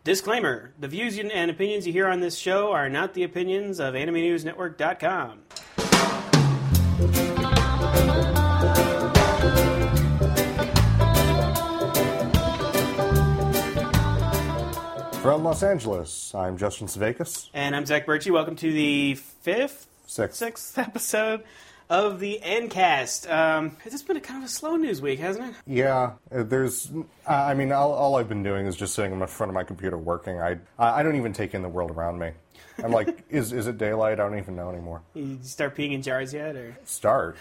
Disclaimer, the views and opinions you hear on this show are not the opinions of AnimeNewsNetwork.com. From Los Angeles, I'm Justin Savakis. And I'm Zach Birchie. Welcome to the sixth episode of the Endcast. It's been a kind of a slow news week, hasn't it? Yeah, all I've been doing is just sitting in front of my computer working. I don't even take in the world around me. I'm like, is it daylight? I don't even know anymore. You start peeing in jars yet, or? Start.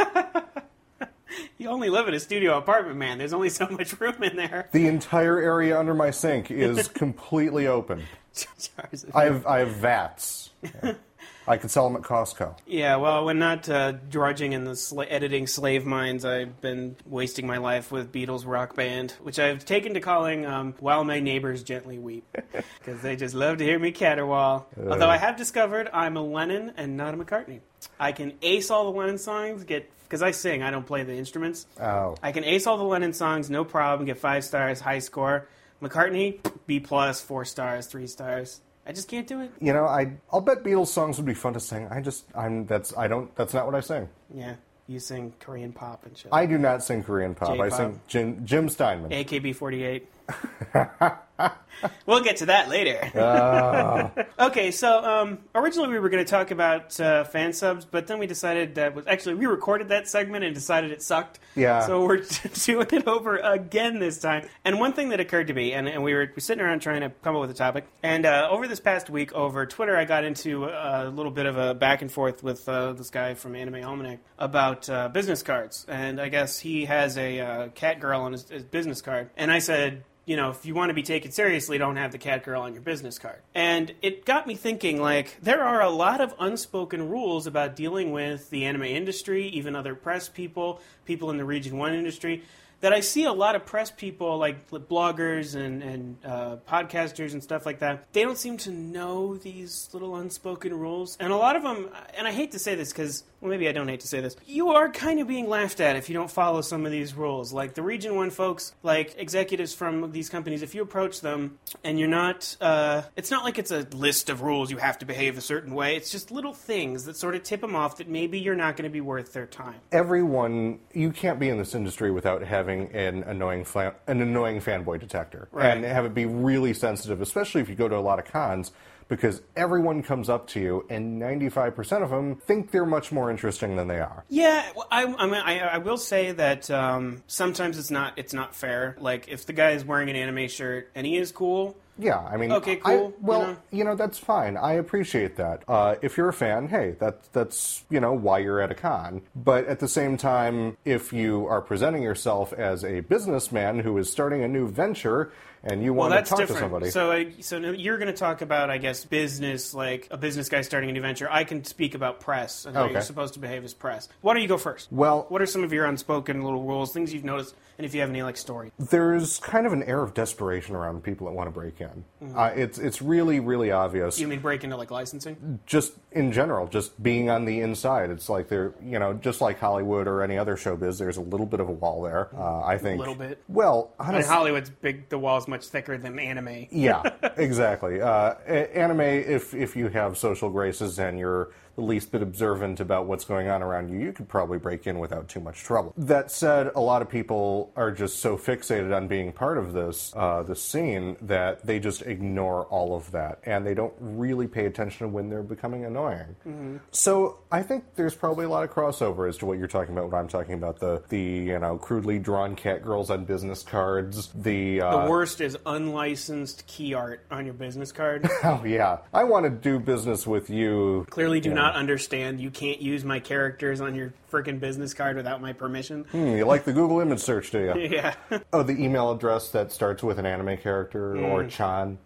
You only live in a studio apartment, man. There's only so much room in there. The entire area under my sink is completely open. I have vats. Yeah. I could sell them at Costco. Yeah, well, when not drudging in the editing slave mines, I've been wasting my life with Beatles Rock Band, which I've taken to calling While My Neighbors Gently Weep, because they just love to hear me caterwaul. Although I have discovered I'm a Lennon and not a McCartney. I can ace all the Lennon songs, because I sing, I don't play the instruments. Oh. I can ace all the Lennon songs, no problem, get 5 stars, high score. McCartney, B+, 4 stars, 3 stars. I just can't do it. You know, I'll bet Beatles songs would be fun to sing. That's not what I sing. Yeah, you sing Korean pop and shit. I do not sing Korean pop. J-pop. I sing Jim Steinman. AKB48. We'll get to that later. Okay, so originally we were going to talk about fan subs, but then we decided we recorded that segment and decided it sucked. Yeah. So we're doing it over again this time. And one thing that occurred to me, and we were sitting around trying to come up with a topic, and over this past week over Twitter, I got into a little bit of a back and forth with this guy from Anime Almanac about business cards. And I guess he has a cat girl on his business card. And I said, you know, if you want to be taken seriously, don't have the cat girl on your business card. And it got me thinking, like, there are a lot of unspoken rules about dealing with the anime industry, even other press people in the Region 1 industry, that I see a lot of press people, like bloggers and podcasters and stuff like that, they don't seem to know these little unspoken rules. And a lot of them, and I hate to say this because, well, maybe I don't hate to say this, you are kind of being laughed at if you don't follow some of these rules. Like the Region 1 folks, like executives from these companies, if you approach them and you're not, it's not like it's a list of rules you have to behave a certain way. It's just little things that sort of tip them off that maybe you're not going to be worth their time. You can't be in this industry without having an annoying fanboy detector. Right. And have it be really sensitive, especially if you go to a lot of cons, because everyone comes up to you, and 95% of them think they're much more interesting than they are. Yeah, well, I will say that sometimes it's not fair. Like, if the guy is wearing an anime shirt and he is cool... Yeah, I mean... Okay, cool. That's fine. I appreciate that. If you're a fan, hey, that's why you're at a con. But at the same time, if you are presenting yourself as a businessman who is starting a new venture and you want to talk to somebody... So you're going to talk about, I guess, business, like a business guy starting a new venture. I can speak about press and how you're supposed to behave as press. Why don't you go first? Well... What are some of your unspoken little rules, things you've noticed, and if you have any, like, story? There's kind of an air of desperation around people that want to break in. Mm-hmm. It's really, really obvious. You mean break into, like, licensing? Just in general, just being on the inside. It's like just like Hollywood or any other showbiz, there's a little bit of a wall there. I think... A little bit? Well, honestly... In Hollywood's big, the wall's much thicker than anime. Yeah, exactly. Anime, if you have social graces and you're the least bit observant about what's going on around you, you could probably break in without too much trouble. That said, a lot of people are just so fixated on being part of this scene that they just ignore all of that, and they don't really pay attention when they're becoming annoying. Mm-hmm. So I think there's probably a lot of crossover as to what you're talking about, what I'm talking about, the crudely drawn cat girls on business cards. The worst is unlicensed key art on your business card. Oh, yeah. I want to do business with you. Clearly do not understand. You can't use my characters on your freaking business card without my permission. You like the Google image search, do you? Yeah. Oh, the email address that starts with an anime character or Chan.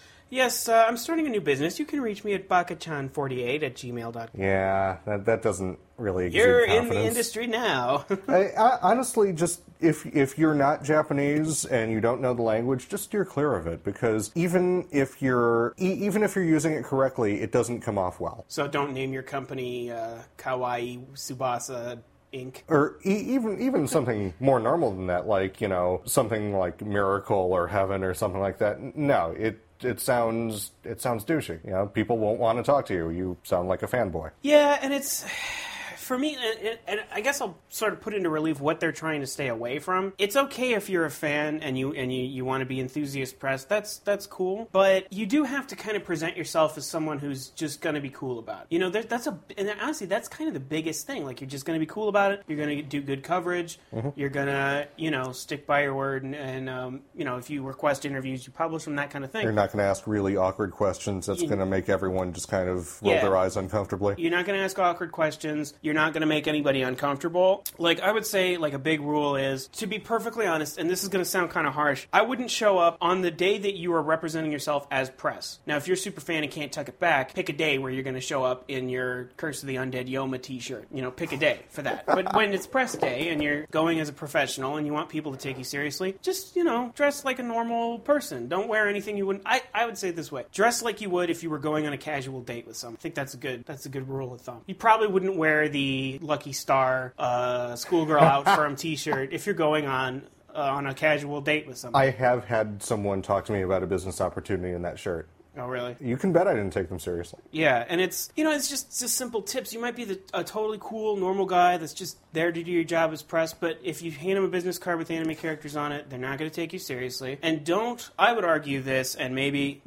Yes, I'm starting a new business. You can reach me at bakachan48@gmail.com. Yeah, that doesn't really exude You're confidence. in the industry now. I honestly, just if you're not Japanese and you don't know the language, just steer clear of it, because even if you're using it correctly, it doesn't come off well. So don't name your company Kawaii Tsubasa ink. Or even something more normal than that, like, something like Miracle or Heaven or something like that. No, it sounds douchey. People won't want to talk to you. You sound like a fanboy. Yeah, and it's... For me, and I guess I'll sort of put into relief what they're trying to stay away from. It's okay if you're a fan and you want to be enthusiast press. That's cool. But you do have to kind of present yourself as someone who's just going to be cool about it. And honestly, that's kind of the biggest thing. Like, you're just going to be cool about it. You're going to do good coverage. Mm-hmm. You're going to, stick by your word. And if you request interviews, you publish them, that kind of thing. You're not going to ask really awkward questions that's going to make everyone just kind of roll their eyes uncomfortably. You're not going to ask awkward questions. You're not going to make anybody uncomfortable. Like, I would say, like, a big rule is, to be perfectly honest, and this is going to sound kind of harsh, I wouldn't show up on the day that you are representing yourself as press. Now, if you're a super fan and can't tuck it back, pick a day where you're going to show up in your Curse of the Undead Yoma t-shirt. Pick a day for that. But when it's press day and you're going as a professional and you want people to take you seriously, just, dress like a normal person. Don't wear anything you wouldn't... I would say it this way. Dress like you would if you were going on a casual date with someone. I think that's a good rule of thumb. You probably wouldn't wear the Lucky Star schoolgirl out firm t-shirt if you're going on a casual date with someone. I have had someone talk to me about a business opportunity in that shirt. Oh, really? You can bet I didn't take them seriously. Yeah, and it's just simple tips. You might be a totally cool, normal guy that's just there to do your job as press, but if you hand them a business card with anime characters on it, they're not going to take you seriously. And I would argue this, and maybe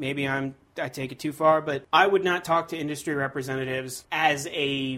I take it too far, but I would not talk to industry representatives as a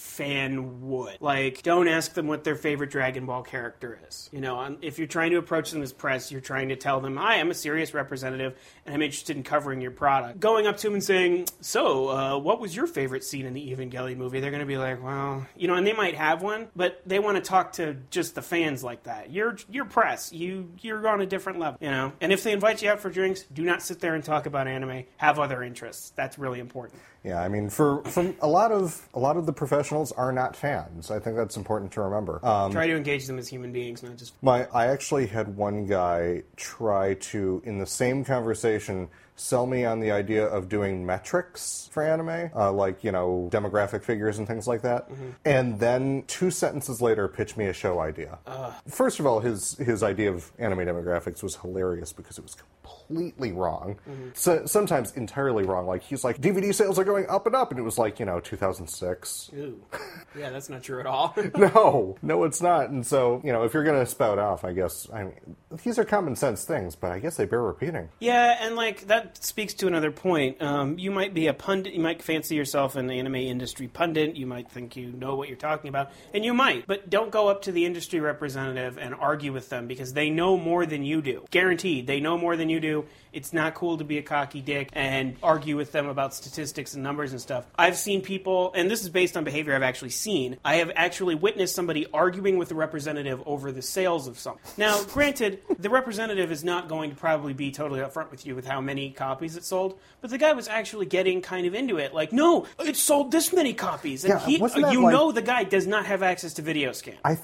fan would. Like, don't ask them what their favorite Dragon Ball character is. If you're trying to approach them as press, you're trying to tell them, hi, I'm a serious representative, and I'm interested in covering your product. Going up to them and saying, so, what was your favorite scene in the Evangelion movie? They're going to be like, well, and they might have one, but they want to talk to just the fans like that. You're press. You're on a different level, And if they invite you out for drinks, do not sit there and talk about anime. Have other interests. That's really important. Yeah, I mean, from a lot of the professionals are not fans. I think that's important to remember. Try to engage them as human beings, not just... I actually had one guy try to, in the same conversation, sell me on the idea of doing metrics for anime, like, demographic figures and things like that. Mm-hmm. And then 2 sentences later, pitch me a show idea. First of all, his idea of anime demographics was hilarious because it was completely wrong. Mm-hmm. So, sometimes entirely wrong. Like, he's like, DVD sales are going up and up, and it was like, 2006. Ooh. Yeah, that's not true at all. No, it's not. And so, if you're going to spout off, these are common sense things, but I guess they bear repeating. Yeah, and that speaks to another point. You might be a pundit, you might fancy yourself an anime industry pundit, you might think you know what you're talking about, and you might, but don't go up to the industry representative and argue with them because they know more than you do. Guaranteed, they know more than you do. It's not cool to be a cocky dick and argue with them about statistics and numbers and stuff. I've seen people, and this is based on behavior I've actually seen, I have actually witnessed somebody arguing with the representative over the sales of something. Now, granted, the representative is not going to probably be totally upfront with you with how many copies it sold, but the guy was actually getting kind of into it. Like, no, it sold this many copies. And the guy does not have access to video scan. I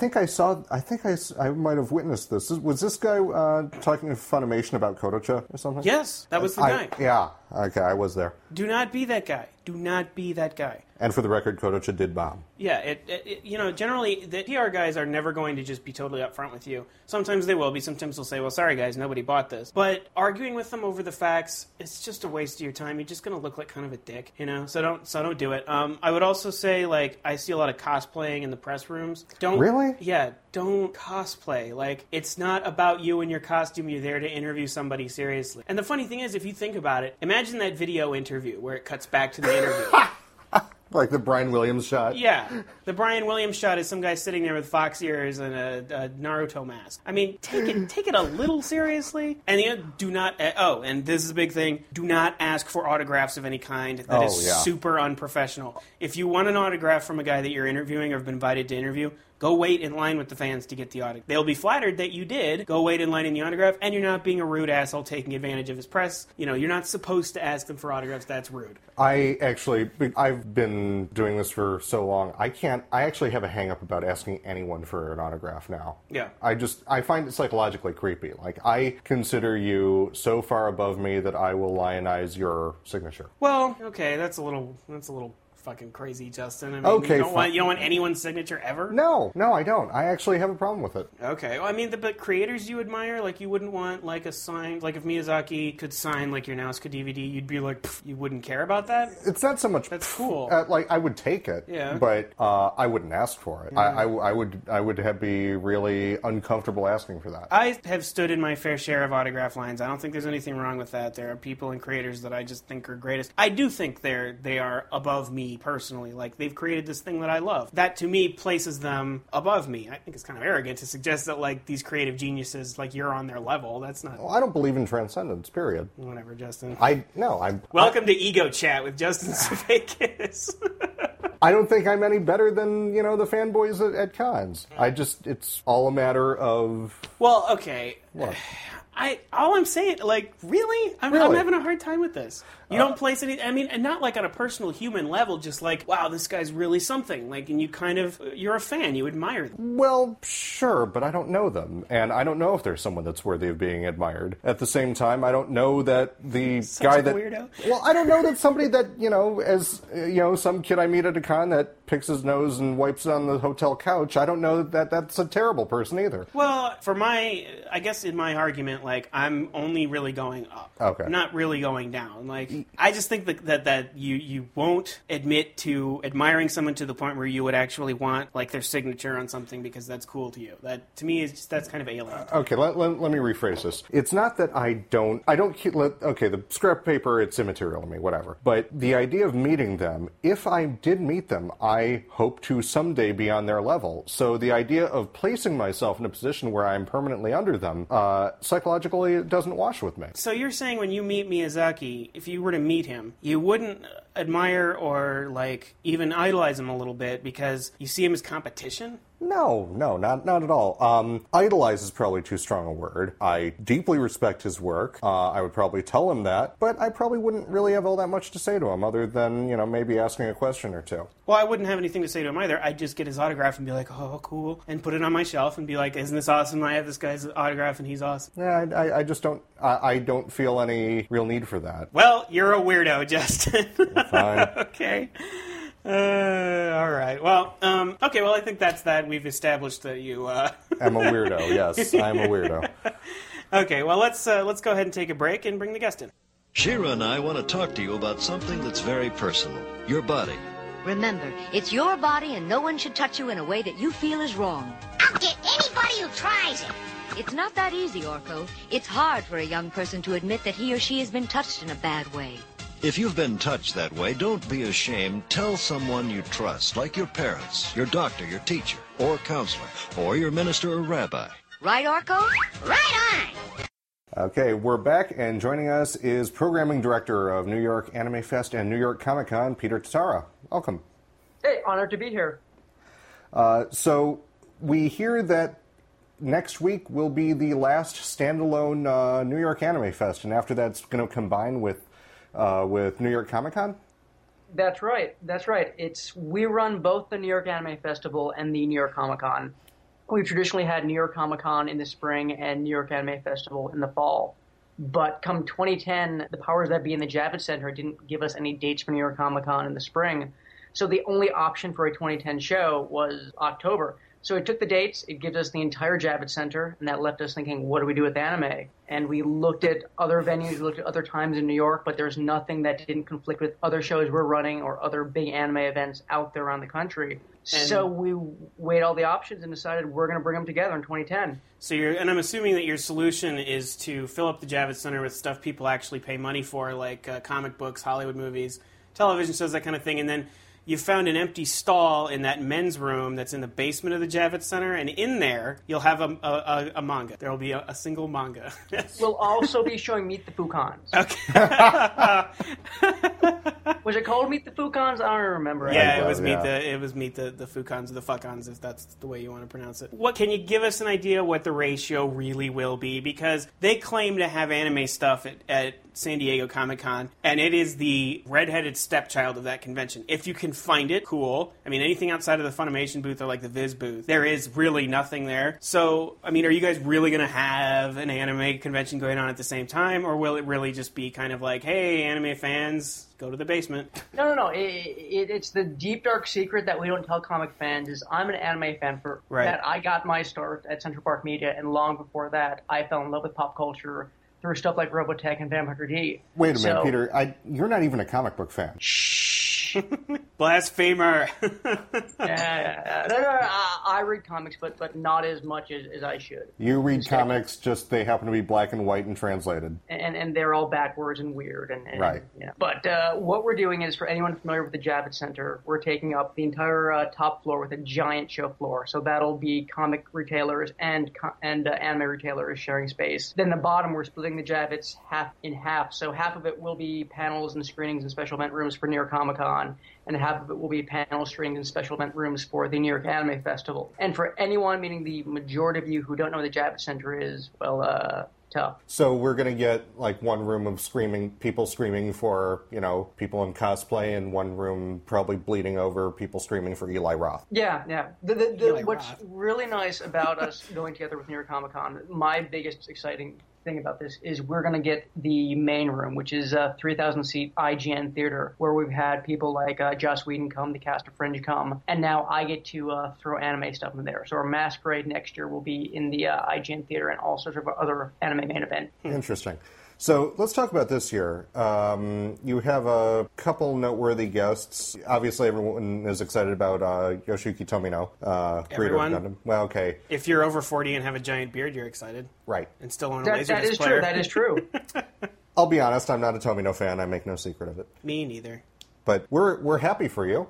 might have witnessed this. Was this guy talking to Funimation about Kodocha or something? Yes, that was the guy. Yeah, okay, I was there. Do not be that guy. Do not be that guy. And for the record, Kodocha did bomb. Yeah, generally, the PR guys are never going to just be totally upfront with you. Sometimes they will be. Sometimes they'll say, well, sorry, guys, nobody bought this. But arguing with them over the facts, it's just a waste of your time. You're just going to look like kind of a dick, So don't do it. I would also say, I see a lot of cosplaying in the press rooms. Really? Yeah, don't cosplay. It's not about you and your costume. You're there to interview somebody seriously. And the funny thing is, if you think about it, imagine that video interview where it cuts back to the interview. Like the Brian Williams shot? Yeah. The Brian Williams shot is some guy sitting there with fox ears and a Naruto mask. I mean, take it a little seriously. And do not... and this is a big thing. Do not ask for autographs of any kind. That is super unprofessional. If you want an autograph from a guy that you're interviewing or have been invited to interview, go wait in line with the fans to get the autograph. They'll be flattered that you did. Go wait in line in the autograph, and you're not being a rude asshole taking advantage of his press. You're not supposed to ask them for autographs. That's rude. I've been doing this for so long. I actually have a hang-up about asking anyone for an autograph now. Yeah. I find it psychologically creepy. I consider you so far above me that I will lionize your signature. Well, okay, that's a little fucking crazy, Justin. I mean, Okay, you don't want anyone's signature ever? No, I don't. I actually have a problem with it. Okay. Well, I mean, but creators you admire, like, you wouldn't want, like, a sign, like, if Miyazaki could sign, like, your Nausicaa DVD, you'd be like, you wouldn't care about that? It's not so much. That's cool. Like, I would take it, Yeah. but I wouldn't ask for it. I would be really uncomfortable asking for that. I have stood in my fair share of autograph lines. I don't think there's anything wrong with that. There are people and creators that I just think are greatest. I do think they are above me personally. Like, they've created this thing that I love. That, to me, places them above me. I think it's kind of arrogant to suggest that, like, these creative geniuses, like, you're on their level. That's not... Well, I don't believe in transcendence, period. Whatever, Justin. Welcome to Ego Chat with Justin Savakis. I don't think I'm any better than, the fanboys at cons. It's all a matter of... Well, okay. What? All I'm saying, like, really? I'm having a hard time with this. You don't place any... I mean, and not, like, on a personal human level, just like, wow, this guy's really something. Like, and you're a fan. You admire them. Well, sure, but I don't know them. And I don't know if there's someone that's worthy of being admired. At the same time, I don't know that the guy that... weirdo. Well, I don't know that somebody that, some kid I meet at a con that picks his nose and wipes it on the hotel couch, I don't know that that's a terrible person either. Well, I guess in my argument, like, I'm only really going up. Okay. Not really going down. Like, I just think that you won't admit to admiring someone to the point where you would actually want, like, their signature on something because that's cool to you. That, to me, that's kind of alien. Okay, let me rephrase this. It's not that the scrap paper, it's immaterial to me, whatever. But the idea of meeting them, if I did meet them, I hope to someday be on their level. So the idea of placing myself in a position where I'm permanently under them, psychologically, it doesn't wash with me. So you're saying when you meet Miyazaki, if you were to meet him, you wouldn't admire or, like, even idolize him a little bit because you see him as competition? No, not at all. Idolize is probably too strong a word. I deeply respect his work. I would probably tell him that, but I probably wouldn't really have all that much to say to him other than, maybe asking a question or two. Well, I wouldn't have anything to say to him either. I'd just get his autograph and be like, oh, cool, and put it on my shelf and be like, isn't this awesome? I have this guy's autograph and he's awesome. Yeah, I just don't, I don't feel any real need for that. Well, you're a weirdo, Justin. Fine. Okay. All right. Well, okay. Well, I think that's that. We've established that you. I'm a weirdo. Yes, I'm a weirdo. Okay. Well, let's go ahead and take a break and bring the guest in. Shira and I want to talk to you about something that's very personal. Your body. Remember, it's your body and no one should touch you in a way that you feel is wrong. I'll get anybody who tries it. It's not that easy, Orko. It's hard for a young person to admit that he or she has been touched in a bad way. If you've been touched that way, don't be ashamed. Tell someone you trust, like your parents, your doctor, your teacher, or counselor, or your minister or rabbi. Right, Orko? Right on. Okay, we're back, and joining us is Programming Director of New York Anime Fest and New York Comic Con, Peter Tatara. Welcome. Hey, honored to be here. So, we hear that next week will be the last standalone New York Anime Fest, and after that's going to combine with New York Comic Con? That's right. We run both the New York Anime Festival and the New York Comic Con. We've traditionally had New York Comic Con in the spring and New York Anime Festival in the fall. But come 2010, the powers that be in the Javits Center didn't give us any dates for New York Comic Con in the spring. So the only option for a 2010 show was October. So we took the dates, it gives us the entire Javits Center, and that left us thinking, what do we do with anime? And we looked at other venues, we looked at other times in New York, but there's nothing that didn't conflict with other shows we're running or other big anime events out there around the country. So we weighed all the options and decided we're going to bring them together in 2010. So and I'm assuming that your solution is to fill up the Javits Center with stuff people actually pay money for, like comic books, Hollywood movies, television shows, that kind of thing, and then you found an empty stall in that men's room that's in the basement of the Javits Center, and in there, you'll have a manga. There will be a single manga. We'll also be showing Meet the Fukons. Okay. Was it called Meet the Fukons? I don't remember. Yeah, it was Meet the Fukons, or the Fucons, if that's the way you want to pronounce it. What can you give us an idea what the ratio really will be? Because they claim to have anime stuff at San Diego Comic-Con, and it is the redheaded stepchild of that convention. If you can find it, cool. I mean, anything outside of the Funimation booth or like the Viz booth, there is really nothing there. So, I mean, are you guys really going to have an anime convention going on at the same time, or will it really just be kind of like, hey, anime fans, go to the basement basement. No. It's the deep, dark secret that we don't tell comic fans is I'm an anime fan that I got my start at Central Park Media, and long before that, I fell in love with pop culture through stuff like Robotech and Vampire D. Wait a minute, Peter. You're not even a comic book fan. Blasphemer. Yeah. No, I read comics, but not as much as I should. You read comics, just they happen to be black and white and translated. And they're all backwards and weird. And right. Yeah. But what we're doing is, for anyone familiar with the Javits Center, we're taking up the entire top floor with a giant show floor. So that'll be comic retailers and anime retailers sharing space. Then the bottom, we're splitting the Javits in half. So half of it will be panels and screenings and special event rooms for New York Comic Con, and half of it will be panel screenings and special event rooms for the New York Anime Festival. And for anyone, meaning the majority of you who don't know what the Javits Center is, well, tough. So we're going to get like one room of people screaming for, people in cosplay, and one room probably bleeding over people screaming for Eli Roth. Yeah. What's really nice about us going together with New York Comic Con, my biggest exciting thing about this is we're going to get the main room, which is a 3,000-seat IGN theater, where we've had people like Joss Whedon come, the cast of Fringe come, and now I get to throw anime stuff in there. So our Masquerade next year will be in the IGN theater and all sorts of other anime main event. Interesting. So let's talk about this year. You have a couple noteworthy guests. Obviously, everyone is excited about Yoshiki Tomino, creator of Gundam. Well, okay. If you're over 40 and have a giant beard, you're excited. Right. And still own a Laserdisc True. player. That is true. I'll be honest, I'm not a Tomino fan. I make no secret of it. Me neither. But we're happy for you.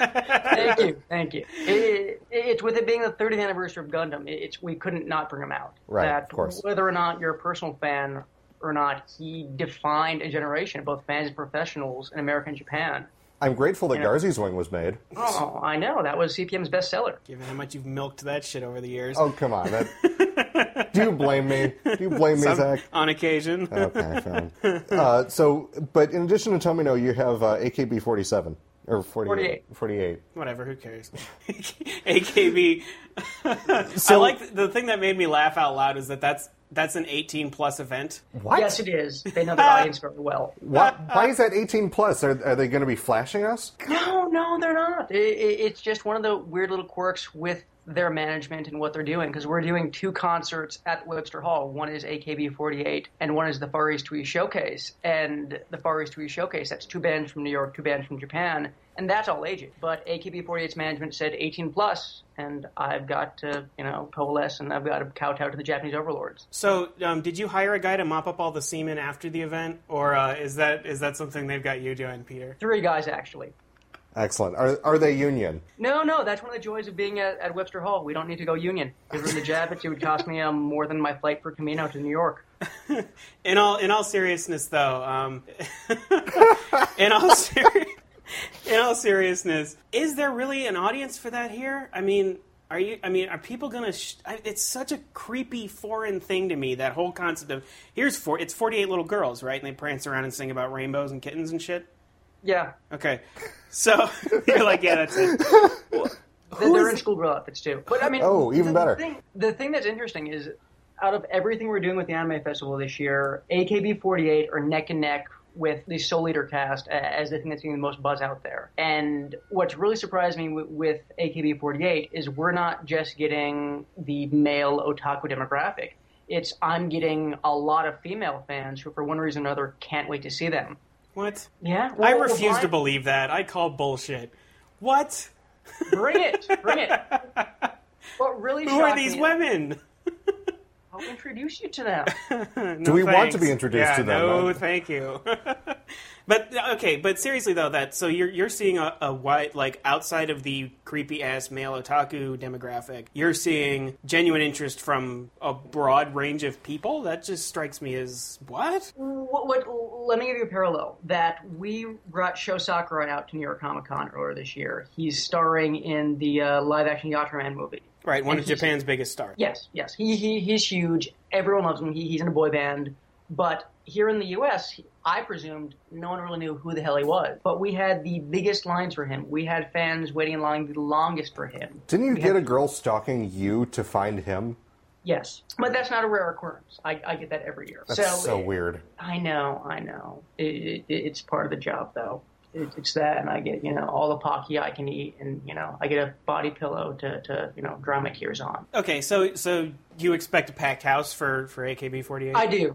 Thank you. It's with it being the 30th anniversary of Gundam, we couldn't not bring him out. Right, of course. Whether or not you're a personal fan or not, he defined a generation, both fans and professionals in America and Japan. I'm grateful that Garzy's Wing was made. Oh, I know. That was CPM's bestseller. Given how much you've milked that shit over the years. Oh, come on. Do you blame me? Zach? On occasion. Okay, fine. But in addition to Tomino, you have AKB-47. Or 48. Whatever, who cares? AKB. I like the thing that made me laugh out loud is that's an 18-plus event. What? Yes, it is. They know the audience very well. What? Why is that 18-plus? Are they going to be flashing us? No, they're not. It's just one of the weird little quirks with their management and what they're doing, because we're doing 2 concerts at Webster Hall. One is AKB48, and one is the Far East Twee Showcase. And the Far East Twee Showcase, that's 2 bands from New York, 2 bands from Japan, and that's all ages. But AKB48's management said 18-plus, and I've got to, coalesce, and I've got to kowtow to the Japanese overlords. So, did you hire a guy to mop up all the semen after the event, or is that something they've got you doing, Peter? 3 guys, actually. Excellent. Are they union? No. That's one of the joys of being at Webster Hall. We don't need to go union. If we were in the Javits, it would cost me more than my flight for Camino to New York. In all seriousness, though, in all seriousness, is there really an audience for that here? Are people gonna? It's such a creepy foreign thing to me. That whole concept of it's 48 little girls, right? And they prance around and sing about rainbows and kittens and shit. Yeah. Okay. So you're like, yeah, that's it. They're in schoolgirl outfits too. But even better. The thing that's interesting is, out of everything we're doing with the Anime Festival this year, AKB48 are neck and neck with the Soul Eater cast as the thing that's getting the most buzz out there. And what's really surprised me with AKB48 is we're not just getting the male otaku demographic. I'm getting a lot of female fans who, for one reason or another, can't wait to see them. What? Yeah? I refuse to believe that. I call bullshit. What? Bring it. What really Who are these women? I'll introduce you to them. Do we want to be introduced to them? No, thank you. But seriously though, so you're seeing a wide, like, outside of the creepy ass male otaku demographic, you're seeing genuine interest from a broad range of people. That just strikes me as what? Let me give you a parallel. That we brought Sho Sakurai out to New York Comic Con earlier this year. He's starring in the live-action Yatterman movie. Right, one of Japan's biggest stars. Yes. He's huge. Everyone loves him. He's in a boy band. But here in the U.S., I presumed no one really knew who the hell he was. But we had the biggest lines for him. We had fans waiting in line the longest for him. Didn't you get a girl stalking you to find him? Yes. But that's not a rare occurrence. I get that every year. That's so weird. I know. It's part of the job, though. it's that, and I get, all the Pocky I can eat, and, I get a body pillow to dry my tears on. Okay, so you expect a packed house for AKB48? I do.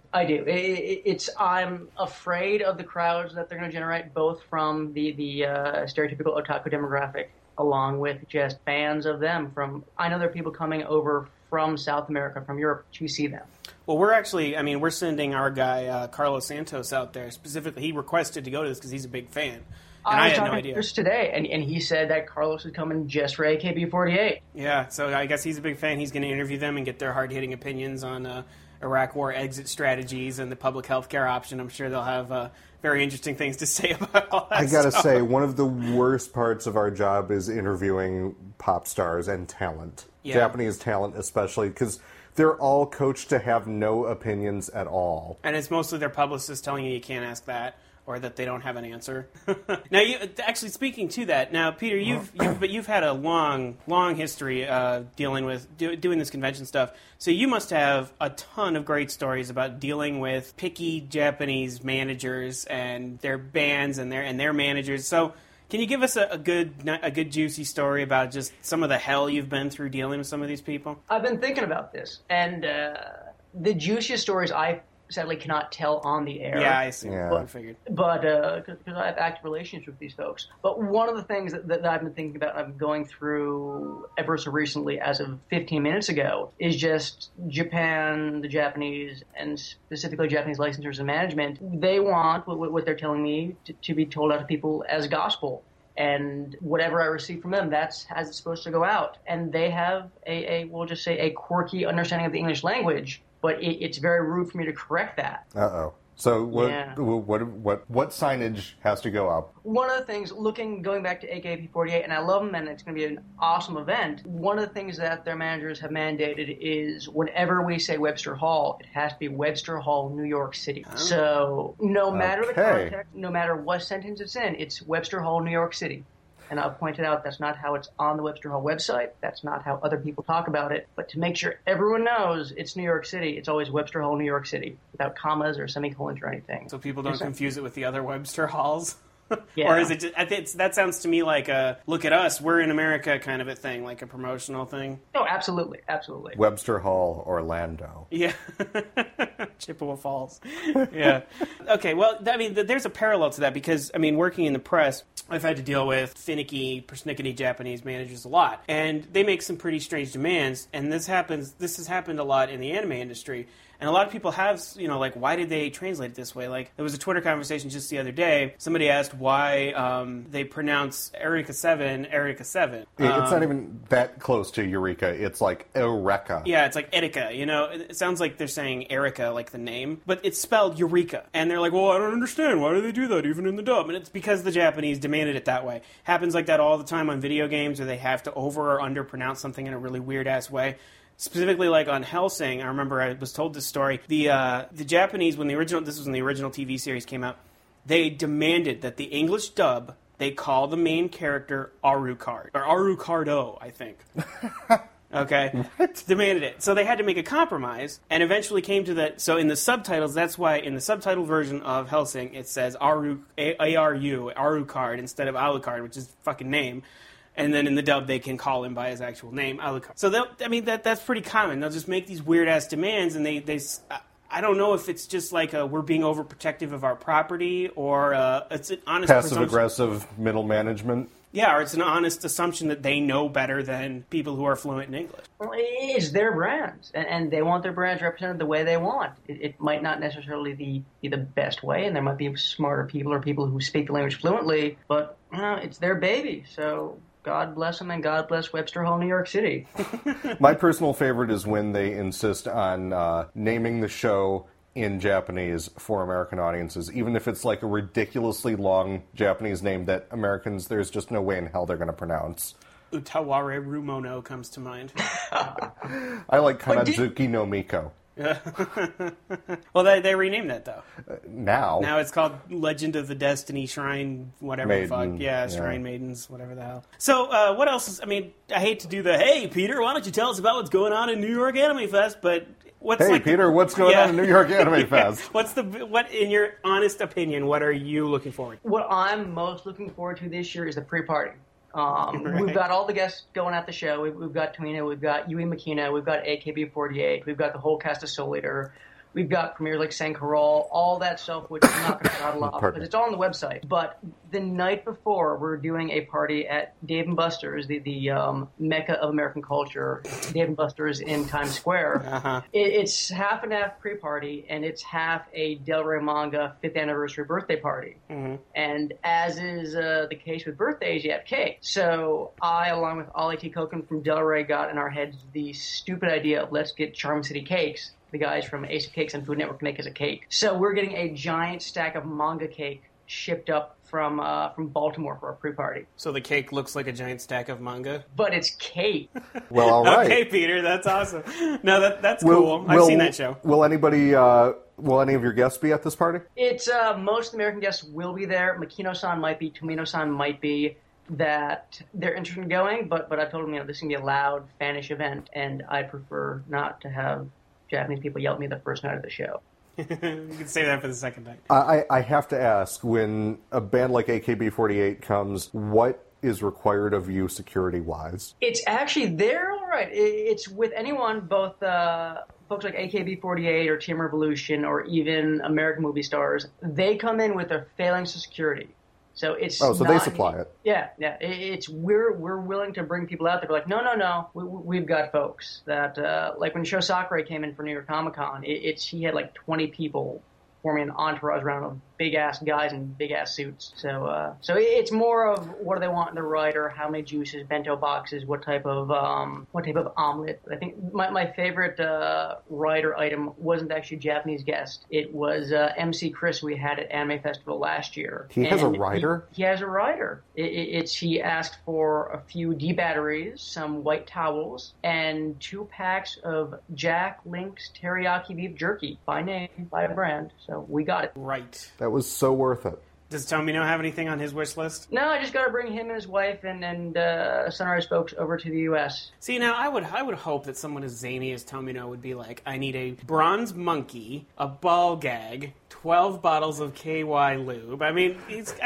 I'm afraid of the crowds that they're going to generate, both from the stereotypical otaku demographic, along with just fans of them. I know there are people coming over from South America, from Europe, to see them. Well, we're sending our guy, Carlos Santos, out there. Specifically, he requested to go to this because he's a big fan. And I had no idea. Just today, and he said that Carlos is coming just for AKB48. Yeah, so I guess he's a big fan. He's going to interview them and get their hard-hitting opinions on Iraq War exit strategies and the public health care option. I'm sure they'll have very interesting things to say about all that I gotta stuff. say, one of the worst parts of our job is interviewing pop stars and talent. Yeah. Japanese talent especially, because they're all coached to have no opinions at all. And it's mostly their publicists telling you can't ask that, or that they don't have an answer. Now, actually, speaking to that, now, Peter, you've had a long history dealing with doing this convention stuff. So you must have a ton of great stories about dealing with picky Japanese managers and their bands and their managers. So, can you give us a good juicy story about just some of the hell you've been through dealing with some of these people? I've been thinking about this, and the juiciest stories I sadly cannot tell on the air. Yeah, I see. Yeah. I figured. But because I have active relationships with these folks. But one of the things that I've been thinking about, I'm going through ever so recently, as of 15 minutes ago, is just Japan, the Japanese, and specifically Japanese licensors and management. They want what they're telling me to be told out to people as gospel. And whatever I receive from them, that's as it's supposed to go out. And they have we'll just say, a quirky understanding of the English language. But it's very rude for me to correct that. Uh-oh. So what signage has to go up? One of the things, going back to AKB48, and I love them, and it's going to be an awesome event, one of the things that their managers have mandated is whenever we say Webster Hall, it has to be Webster Hall, New York City. Oh. So no matter the context, no matter what sentence it's in, it's Webster Hall, New York City. And I've pointed out that's not how it's on the Webster Hall website. That's not how other people talk about it. But to make sure everyone knows it's New York City, it's always Webster Hall, New York City, without commas or semicolons or anything. So people don't confuse it with the other Webster Halls? Yeah. Or is it just, that sounds to me like a look at us, we're in America kind of a thing, like a promotional thing? No, absolutely. Webster Hall, Orlando. Yeah. Chippewa Falls. Yeah. Okay, well, I mean, there's a parallel to that because, I mean, working in the press, I've had to deal with finicky, persnickety Japanese managers a lot. And they make some pretty strange demands, and this has happened a lot in the anime industry. And a lot of people have, like, why did they translate it this way? Like, there was a Twitter conversation just the other day. Somebody asked why they pronounce Eureka 7. It's not even that close to Eureka. It's like Eureka. Yeah, it's like Erika. It sounds like they're saying Erica, like the name, but it's spelled Eureka. And they're like, well, I don't understand. Why do they do that even in the dub? And it's because the Japanese demanded it that way. Happens like that all the time on video games where they have to over or under pronounce something in a really weird-ass way. Specifically, like on Hellsing, I remember I was told this story. The Japanese, this was when the original TV series came out, they demanded that the English dub, they call the main character Arucard. Or Arucardo, I think. Okay? What? Demanded it. So they had to make a compromise, and eventually came to that. So in the subtitles, that's why in the subtitle version of Hellsing, it says Arucard, instead of Alucard, which is fucking name. And then in the dub, they can call him by his actual name, Alucard. So that's pretty common. They'll just make these weird-ass demands, and they I don't know if it's just like we're being overprotective of our property, or it's an honest passive-aggressive middle management. Yeah, or it's an honest assumption that they know better than people who are fluent in English. Well, it's their brands, and they want their brands represented the way they want. It might not necessarily be the best way, and there might be smarter people or people who speak the language fluently, but it's their baby, so God bless them, and God bless Webster Hall, New York City. My personal favorite is when they insist on naming the show in Japanese for American audiences, even if it's like a ridiculously long Japanese name that Americans, there's just no way in hell they're going to pronounce. Utaware Rumono comes to mind. I like Kanazuki no Miko. Well, they renamed that, though. Now Now it's called Legend of the Destiny Shrine, whatever the fuck. Maiden, Yeah, yeah. Shrine Maidens, whatever the hell. So, what else is, I mean, I hate to do the, hey, Peter, why don't you tell us about what's going on in New York Anime Fest, but what's Hey, like Peter, what's going on in New York Anime Fest? What, in your honest opinion, what are you looking forward to? What I'm most looking forward to this year is the pre-party. Right. We've got all the guests going at the show. We've got Tomino, we've got Yui Makina, we've got AKB48, we've got the whole cast of Soul Eater, we've got premieres like Sankarol, all that stuff, which I'm not going to rattle off Pardon. because it's all on the website. But the night before, we're doing a party at Dave & Buster's, the mecca of American culture, Dave & Buster's in Times Square. Uh-huh. It's half and half pre-party, and it's half a Del Rey manga 5th anniversary birthday party. Mm-hmm. And as is the case with birthdays, you have cake. So I, along with Ollie T. Koken from Del Rey, got in our heads the stupid idea of let's get Charm City Cakes, the guys from Ace of Cakes and Food Network, make us a cake. So we're getting a giant stack of manga cake shipped up from Baltimore for our pre-party. So the cake looks like a giant stack of manga? But it's cake. Well, all right. Okay, Peter, that's awesome. No, that's cool. I've seen that show. Will anybody? Will any of your guests be at this party? It's most American guests will be there. Makino-san might be. Tomino-san might be. That they're interested in going, but I told them, this is going to be a loud, fanish event, and I prefer not to have Japanese people yell at me the first night of the show. You can say that for the second time. I have to ask, when a band like AKB48 comes, what is required of you security-wise? It's actually, they're all right. It's with anyone, both folks like AKB48 or Team Revolution or even American movie stars. They come in with their failings to security. So it's so they supply it. Yeah. It's we're willing to bring people out there. We're like, no, we've got folks that like when Sho Sakurai came in for New York Comic Con, he had like 20 people forming an entourage around of big ass guys in big ass suits. So it's more of what do they want in the writer, how many juices, bento boxes, what type of omelet. I think my favorite writer item wasn't actually a Japanese guest. It was MC Chris we had at Anime Festival last year. He has a writer? He has a writer. He asked for a few D batteries, some white towels, and 2 packs of Jack Link's teriyaki beef jerky by name, by brand. So we got it. Right. That was so worth it. Does Tomino have anything on his wish list? No, I just got to bring him and his wife and Sunrise folks over to the U.S. See, now I would hope that someone as zany as Tomino would be like, I need a bronze monkey, a ball gag, 12 bottles of KY lube. I mean,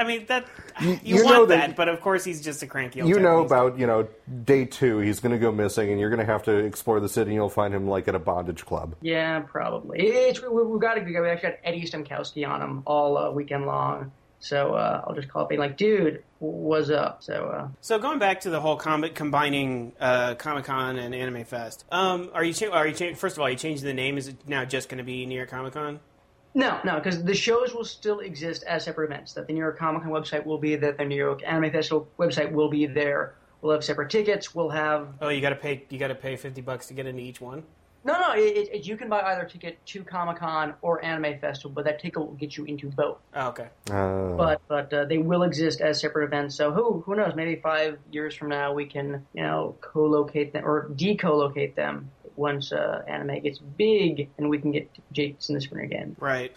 you want that, but of course he's just a cranky old Japanese about, day 2, he's going to go missing, and you're going to have to explore the city, and you'll find him, like, at a bondage club. Yeah, probably. We've got to go. We actually got Eddie Stemkowski on him all weekend long. So I'll just call it being like, dude, what's up? So going back to the whole combining Comic-Con and Anime Fest, are you first of all, are you changing the name? Is it now just going to be New York Comic-Con? No, because the shows will still exist as separate events. That the New York Comic Con website will be there, the New York Anime Festival website will be there. We'll have separate tickets. We'll have. Oh, you got to pay $50 to get into each one. No, you can buy either ticket to Comic Con or Anime Festival, but that ticket will get you into both. Oh, okay. But they will exist as separate events. So who knows? Maybe 5 years from now we can co-locate them or de-co-locate them once anime gets big and we can get Jake's in the spring again. Right.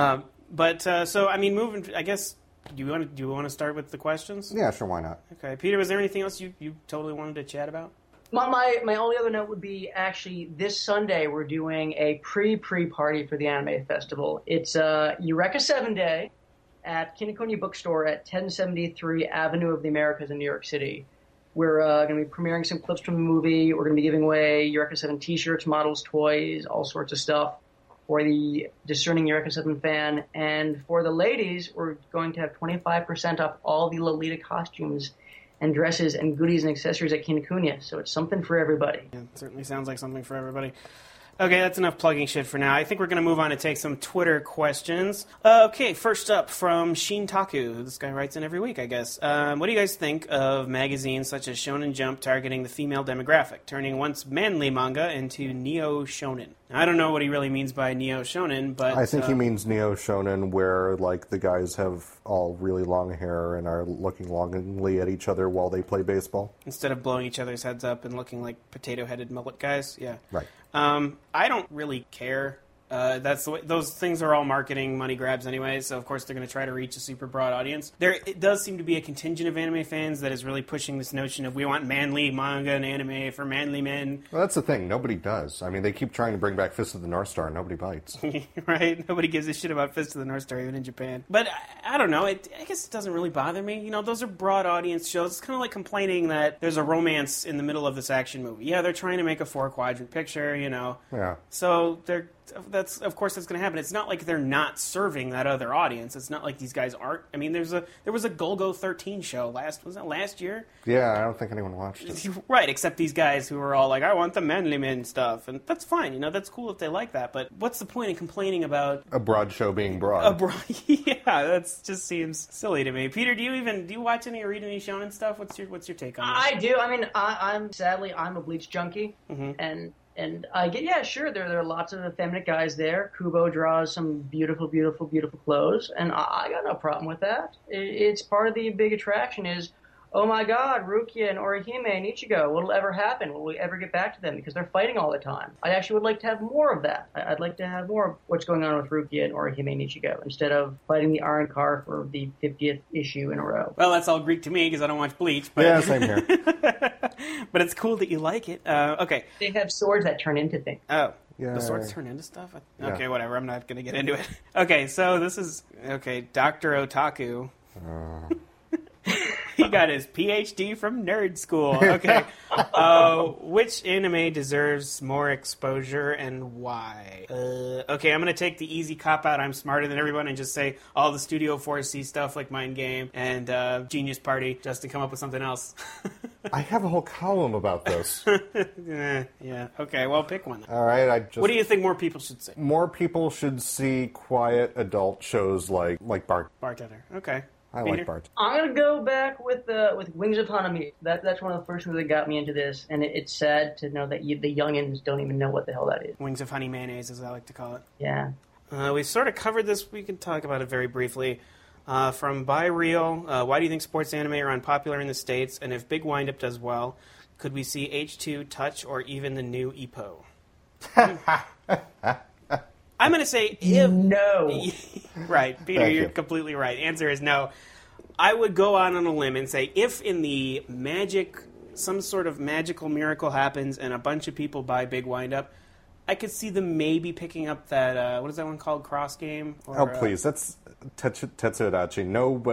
So I mean, moving. I guess. Do you want to start with the questions? Yeah, sure. Why not? Okay, Peter. Was there anything else you totally wanted to chat about? My only other note would be actually this Sunday we're doing a pre-party for the Anime Festival. It's Eureka 7 Day at Kinokuniya Bookstore at 1073 Avenue of the Americas in New York City. We're going to be premiering some clips from the movie. We're going to be giving away Eureka 7 t-shirts, models, toys, all sorts of stuff for the discerning Eureka 7 fan. And for the ladies, we're going to have 25% off all the Lolita costumes and dresses and goodies and accessories at Kinokuniya. So it's something for everybody. Yeah, it certainly sounds like something for everybody. Okay, that's enough plugging shit for now. I think we're going to move on to take some Twitter questions. Okay, first up from Shintaku. This guy writes in every week, I guess. What do you guys think of magazines such as Shonen Jump targeting the female demographic, turning once manly manga into neo-shonen? I don't know what he really means by neo-shonen, but... I think he means neo-shonen where, like, the guys have all really long hair and are looking longingly at each other while they play baseball. Instead of blowing each other's heads up and looking like potato-headed mullet guys, yeah. Right. I don't really care. That's the way, those things are all marketing money grabs anyway, so of course they're going to try to reach a super broad audience. It does seem to be a contingent of anime fans that is really pushing this notion of we want manly manga and anime for manly men. Well, that's the thing. Nobody does. I mean, they keep trying to bring back Fist of the North Star, and nobody bites. Right? Nobody gives a shit about Fist of the North Star, even in Japan. But I don't know. I guess it doesn't really bother me. You know, those are broad audience shows. It's kind of like complaining that there's a romance in the middle of this action movie. Yeah, they're trying to make a 4-quadrant picture, you know. Yeah. So that's of course that's going to happen. It's not like they're not serving that other audience. It's not like these guys aren't. I mean, there was a Golgo 13 show last year? Yeah, I don't think anyone watched it. Right, except these guys who were all like, I want the manly men stuff, and that's fine. You know, that's cool if they like that. But what's the point in complaining about a broad show being broad? Yeah, that just seems silly to me. Peter, do you watch any or read any shonen stuff? What's your take on that? I do. I mean, I'm sadly I'm a Bleach junkie, and I get, yeah, sure, there are lots of effeminate guys there. Kubo draws some beautiful, beautiful, beautiful clothes, and I got no problem with that. It's part of the big attraction is, oh my god, Rukia and Orihime and Ichigo, what'll ever happen? Will we ever get back to them? Because they're fighting all the time. I actually would like to have more of that. I'd like to have more of what's going on with Rukia and Orihime and Ichigo, instead of fighting the Iron Car for the 50th issue in a row. Well, that's all Greek to me, because I don't watch Bleach. But... Yeah, same here. But it's cool that you like it. Okay. They have swords that turn into things. Oh. Yeah. The swords turn into stuff? Okay, Yeah. whatever. I'm not going to get into it. Okay, so this is... Okay, Dr. Otaku. He got his PhD from nerd school. Okay. Which anime deserves more exposure and why? Okay, I'm going to take the easy cop-out. I'm smarter than everyone and just say all the Studio 4C stuff like Mind Game and Genius Party just to come up with something else. I have a whole column about this. Yeah. Okay, well, pick one. All right, What do you think more people should say? More people should see quiet adult shows like Bartender. Okay. I Peter? like Bart. I'm gonna go back with Wings of Hanami. That's one of the first ones that got me into this, and it's sad to know that the youngins don't even know what the hell that is. Wings of Honey Mayonnaise, as I like to call it. Yeah. We sort of covered this. We can talk about it very briefly. From Buy Real, why do you think sports anime are unpopular in the States? And if Big Wind Up does well, could we see H2, Touch, or even the new EPO? I'm going to say if... No. Right. Peter, Thank you're you. completely right. Answer is no. I would go out on a limb and say if in the some sort of magical miracle happens and a bunch of people buy Big Wind Up, I could see them maybe picking up that, what is that one called, Cross Game? Or, Oh, please, that's Tetsudachi.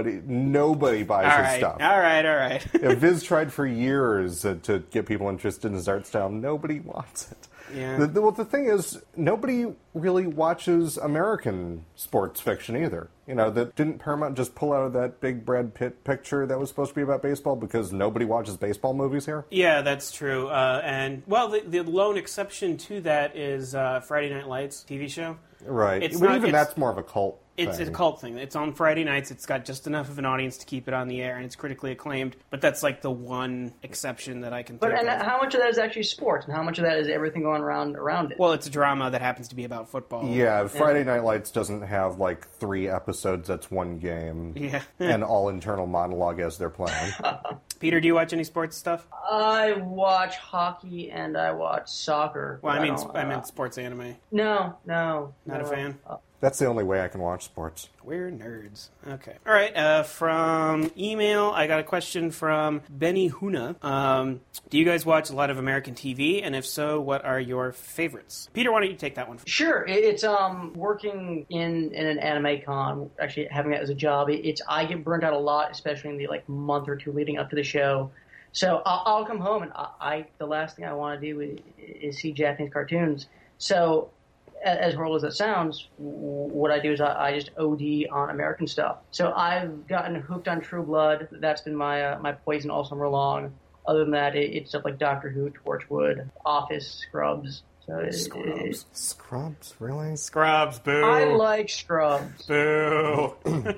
Nobody buys his stuff. All right. Yeah, Viz tried for years to get people interested in his art style. Nobody wants it. Yeah. The thing is, nobody really watches American sports fiction either. You know, didn't Paramount just pull out of that big Brad Pitt picture that was supposed to be about baseball because nobody watches baseball movies here? Yeah, that's true. And, well, the lone exception to that is Friday Night Lights TV show. Right. It's But not- even it's- that's more of a cult It's thing. a cult thing. It's on Friday nights. It's got just enough of an audience to keep it on the air, and it's critically acclaimed. But that's like the one exception that I can think But and of. how much of that is actually sports, and how much of that is everything going around it? Well, it's a drama that happens to be about football. Yeah, Friday Night Lights doesn't have like 3 episodes, that's one game. Yeah. And all internal monologue as they're playing. Peter, do you watch any sports stuff? I watch hockey and I watch soccer. Well, but I meant sports anime. No. Not a fan? That's the only way I can watch sports. We're nerds. Okay. All right. From email, I got a question from Benny Huna. Do you guys watch a lot of American TV? And if so, what are your favorites? Peter, why don't you take that one? Sure, it's working in an anime con, actually having that as a job. I get burnt out a lot, especially in the month or two leading up to the show. So I'll come home and the last thing I want to do is see Japanese cartoons. So as horrible as that sounds, what I do is I just OD on American stuff. So I've gotten hooked on True Blood. That's been my poison all summer long. Other than that, it's stuff like Doctor Who, Torchwood, Office, Scrubs. So Scrubs. Scrubs, really? Scrubs, boo. I like Scrubs. Boo.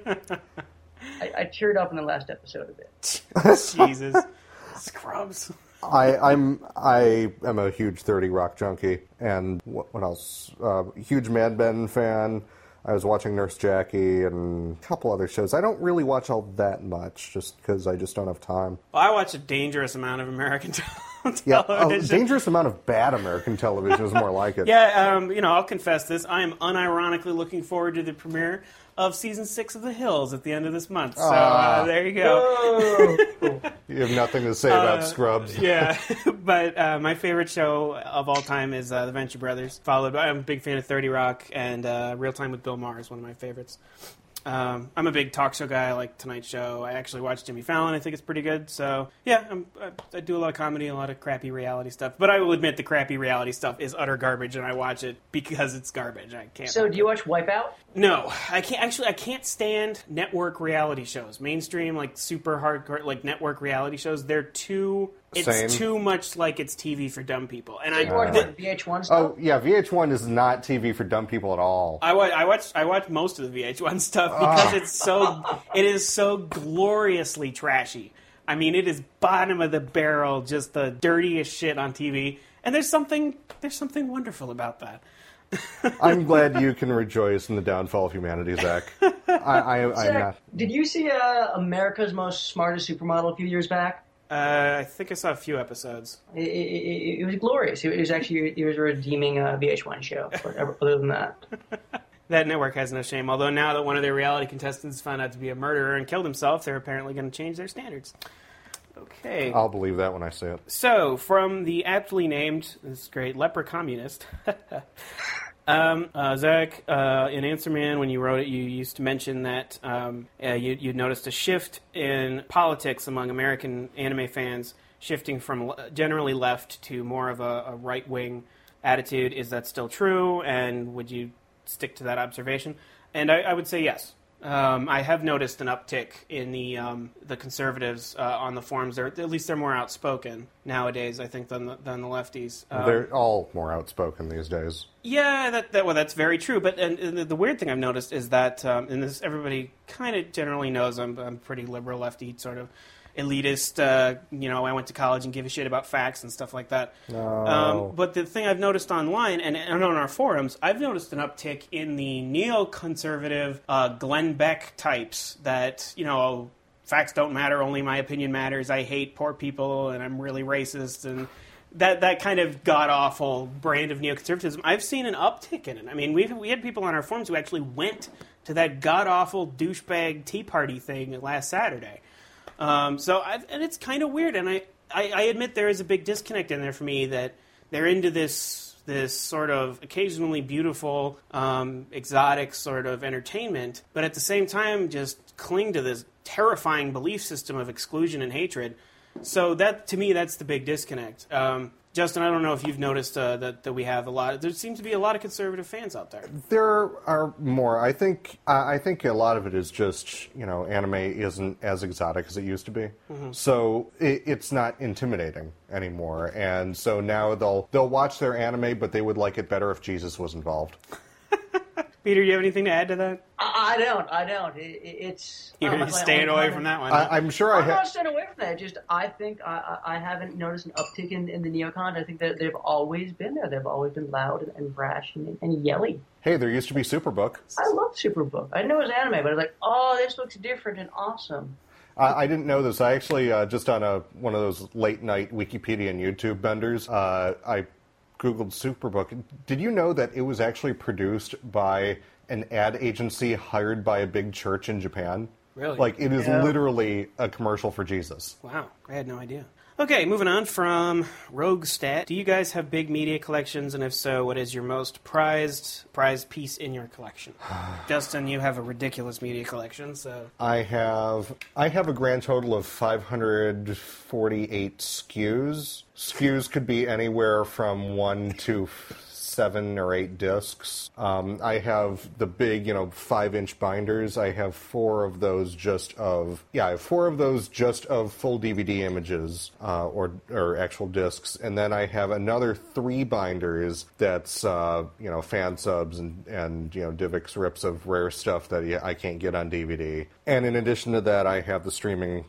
I teared up in the last episode a bit. Jesus. Scrubs. I am a huge 30 Rock junkie, and what else? Huge Mad Men fan. I was watching Nurse Jackie and a couple other shows. I don't really watch all that much, just because I just don't have time. Well, I watch a dangerous amount of American television. Yeah, a dangerous amount of bad American television is more like it. Yeah, I'll confess this. I am unironically looking forward to the premiere of Season 6 of The Hills at the end of this month. So there you go. You have nothing to say about Scrubs. Yeah, but my favorite show of all time is The Venture Brothers, followed by, I'm a big fan of 30 Rock, and Real Time with Bill Maher is one of my favorites. I'm a big talk show guy. I like Tonight Show. I actually watch Jimmy Fallon. I think it's pretty good. So, yeah, I do a lot of comedy, a lot of crappy reality stuff. But I will admit the crappy reality stuff is utter garbage, and I watch it because it's garbage. I can't. So, do you watch Wipeout? No, I can't. Actually, I can't stand network reality shows. Mainstream, like super hardcore, like network reality shows. They're too. It's Same. too much like it's TV for dumb people. And You watch VH1 stuff? Oh, yeah, VH1 is not TV for dumb people at all. I watch most of the VH1 stuff because it is so gloriously trashy. I mean, it is bottom of the barrel, just the dirtiest shit on TV. And there's something wonderful about that. I'm glad you can rejoice in the downfall of humanity, Zach. I'm Zach, not. did you see America's Most Smartest Supermodel a few years back? I think I saw a few episodes. It was glorious. It was a redeeming VH1 show. But other than that, that network has no shame. Although now that one of their reality contestants found out to be a murderer and killed himself, they're apparently going to change their standards. Okay. I'll believe that when I see it. So, from the aptly named, this is great, Leper Communist, Zach, in Answer Man, when you wrote it, you used to mention that you noticed a shift in politics among American anime fans, shifting from generally left to more of a right-wing attitude. Is that still true? And would you stick to that observation? And I would say yes. I have noticed an uptick in the conservatives on the forums. At least they're more outspoken nowadays, I think, than the lefties. They're all more outspoken these days. Yeah, that's very true. But and the weird thing I've noticed is that, and this everybody kind of generally knows, I'm pretty liberal, lefty, sort of elitist. I went to college and give a shit about facts and stuff like that. No. But the thing I've noticed online and on our forums, I've noticed an uptick in the neoconservative Glenn Beck types that, facts don't matter, only my opinion matters, I hate poor people, and I'm really racist, and that kind of god-awful brand of neoconservatism. I've seen an uptick in it. I mean, we had people on our forums who actually went to that god-awful douchebag Tea Party thing last Saturday. And it's kind of weird, and I admit there is a big disconnect in there for me that they're into this sort of occasionally beautiful, exotic sort of entertainment, but at the same time just cling to this terrifying belief system of exclusion and hatred. So that, to me, that's the big disconnect. Justin, I don't know if you've noticed that we have there seems to be a lot of conservative fans out there. There are more. I think a lot of it is just, anime isn't as exotic as it used to be. Mm-hmm. So it's not intimidating anymore. And so now they'll watch their anime, but they would like it better if Jesus was involved. Peter, do you have anything to add to that? I don't. It's You're staying away from that one. I'm sure I'm not staying away from that. Just I think I haven't noticed an uptick in the neocons. I think that they've always been there. They've always been loud and brash and yelly. Hey, there used to be Superbook. I love Superbook. I didn't know it was anime, but I was like, oh, this looks different and awesome. I didn't know this. I actually, just on one of those late-night Wikipedia and YouTube benders, I Googled Superbook. Did you know that it was actually produced by an ad agency hired by a big church in Japan? Really? Like, it is literally a commercial for Jesus. Wow, I had no idea. Okay, moving on from Rogue Stat. Do you guys have big media collections, and if so, what is your most prized piece in your collection? Justin, you have a ridiculous media collection, so... I have a grand total of 548 SKUs. SKUs could be anywhere from 1 to 7 or 8 discs. I have the big, 5-inch binders. I have 4 of those just of full DVD images, or actual discs. And then I have another 3 binders that's, fan subs and DivX rips of rare stuff that I can't get on DVD. And in addition to that, I have the streaming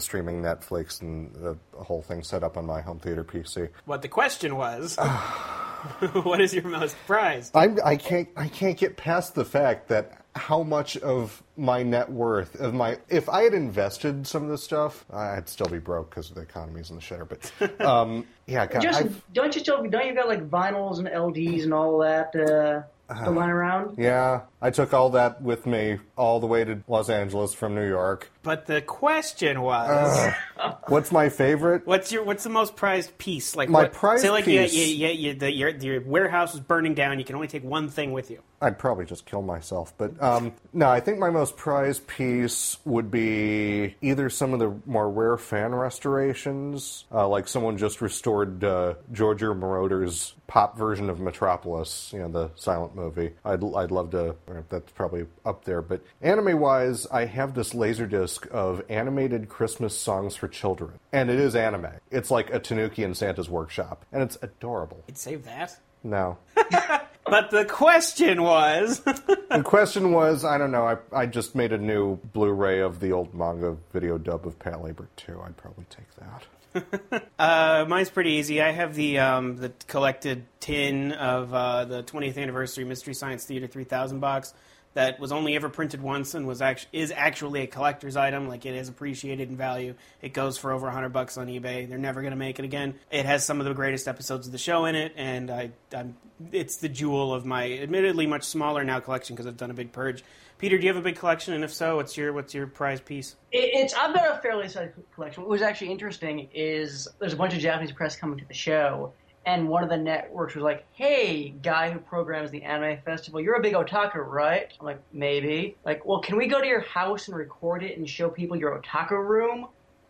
Netflix and the whole thing set up on my home theater PC. What the question was... What is your most prized? I can't get past the fact that how much of my net worth if I had invested some of this stuff, I'd still be broke because the economy's in the shitter. But yeah, God, don't you got like vinyls and LDs and all that still lying around? Yeah, I took all that with me all the way to Los Angeles from New York. But the question was, what's my favorite? What's the most prized piece? Like my prized say like piece. your warehouse was burning down. You can only take one thing with you. I'd probably just kill myself. But no, I think my most prized piece would be either some of the more rare fan restorations, like someone just restored Giorgio Moroder's pop version of Metropolis, the silent movie. I'd love to. That's probably up there. But anime-wise, I have this Laserdisc of animated Christmas songs for children, and it is anime. It's like a Tanuki in Santa's workshop, and it's adorable. You'd save that. No. But the question was... The question was, I don't know, I just made a new Blu-ray of the old manga video dub of Pat Labor 2. I'd probably take that. Mine's pretty easy. I have the collected tin of the 20th Anniversary Mystery Science Theater 3000 box that was only ever printed once and is actually a collector's item. Like, it is appreciated in value. It goes for over $100 on eBay. They're never going to make it again. It has some of the greatest episodes of the show in it, and it's the jewel of my admittedly much smaller now collection because I've done a big purge. Peter, do you have a big collection? And if so, what's your prize piece? I've got a fairly sized collection. What was actually interesting is there's a bunch of Japanese press coming to the show, and one of the networks was like, "Hey, guy who programs the anime festival, you're a big otaku, right?" I'm like, "Maybe." Like, "Well, can we go to your house and record it and show people your otaku room?"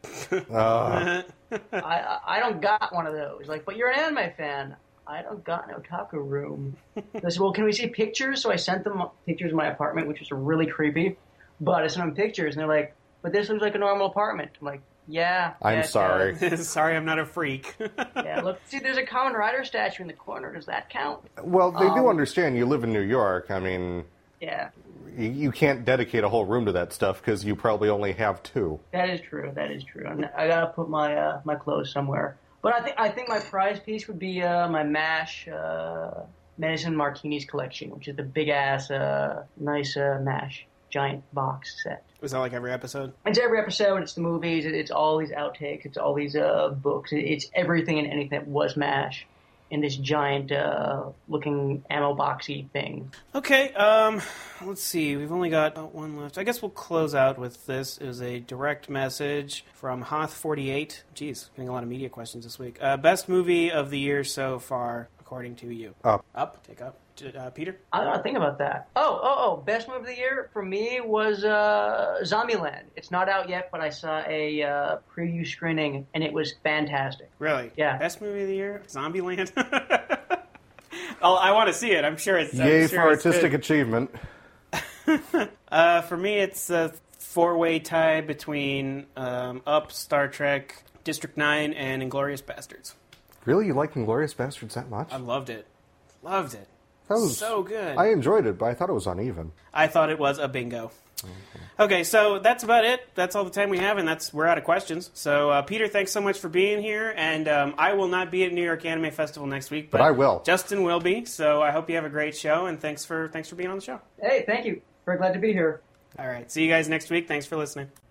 I don't got one of those. Like, "But you're an anime fan." I don't got an otaku room. They said, "Well, can we see pictures?" So I sent them pictures of my apartment, which was really creepy. But I sent them pictures, and they're like, "But this looks like a normal apartment." I'm like, "Yeah." I'm sorry. Sorry, I'm not a freak. Yeah, look, see, there's a Kamen Rider statue in the corner. Does that count? Well, they do understand you live in New York. I mean, yeah, you can't dedicate a whole room to that stuff because you probably only have two. That is true. I gotta put my my clothes somewhere. But I think my prize piece would be my MASH Medicine Martinis collection, which is the big ass nice MASH giant box set. Was that like every episode? It's every episode. It's the movies. It's all these outtakes. It's all these books. It's everything and anything that was MASH in this giant looking ammo boxy thing. Okay, let's see. We've only got one left. I guess we'll close out with this. It was a direct message from Hoth48. Jeez, getting a lot of media questions this week. Best movie of the year so far, according to you? Up. Up? Take Up. Peter? I don't think about that. Oh! Best movie of the year for me was Zombieland. It's not out yet, but I saw a preview screening, and it was fantastic. Really? Yeah. Best movie of the year? Zombieland? Oh, I want to see it. I'm sure it's Yay for artistic achievement. For me, it's a four-way tie between Up, Star Trek, District 9, and Inglourious Bastards. Really? You like Inglourious Bastards that much? I loved it. Loved it. That was so good. I enjoyed it, but I thought it was uneven. I thought it was a bingo. Okay, so that's about it. That's all the time we have, and we're out of questions. So, Peter, thanks so much for being here, and I will not be at New York Anime Festival next week, but I will. Justin will be, so I hope you have a great show, and thanks for being on the show. Hey, thank you. Very glad to be here. All right, see you guys next week. Thanks for listening.